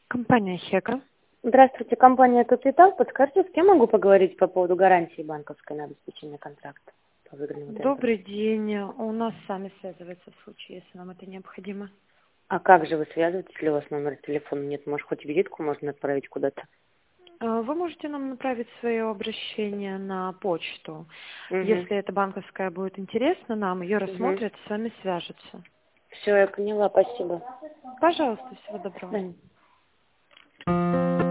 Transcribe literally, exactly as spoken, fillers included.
Компания Хека. Здравствуйте, компания Капитал. Подскажите, с кем могу поговорить по поводу гарантии банковской на обеспечение контракта по выигранному тендеру? Добрый день. У нас сами связываются в случае, если вам это необходимо. А как же вы связываетесь, если у вас номера телефона нет? Может, хоть визитку можно отправить куда-то? А, Вы можете нам направить свое обращение на почту. Угу. Если эта банковская будет интересна нам, ее Угу. рассмотрят, с вами свяжутся. Все, я поняла, спасибо. Пожалуйста, всего доброго. До свидания.